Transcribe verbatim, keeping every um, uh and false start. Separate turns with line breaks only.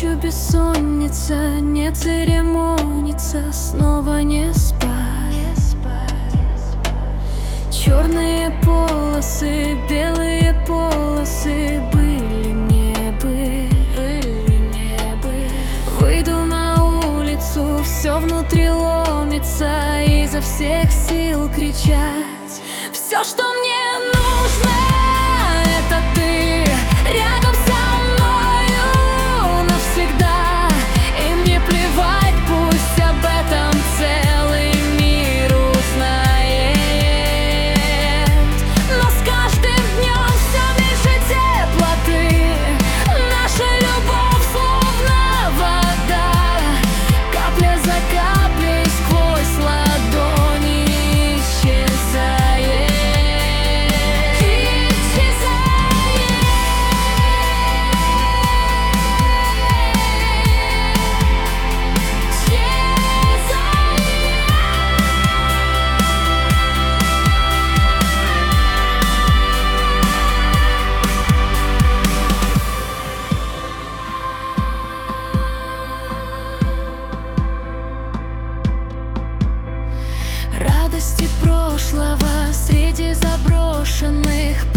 Ночью бессонница, не церемонится, снова не спать. Черные полосы, белые полосы были небы, были небы. Выйду на улицу, все внутри ломится, изо всех сил кричать. Все, что мне нужно, это ты рядом со мною навсегда. И мне плевать, пусть об этом целый мир узнает. Но с каждым днем все меньше теплоты. Наша любовь словно вода, капля за каплей сквозь ладони исчезает. Радости прошлого среди заброшенных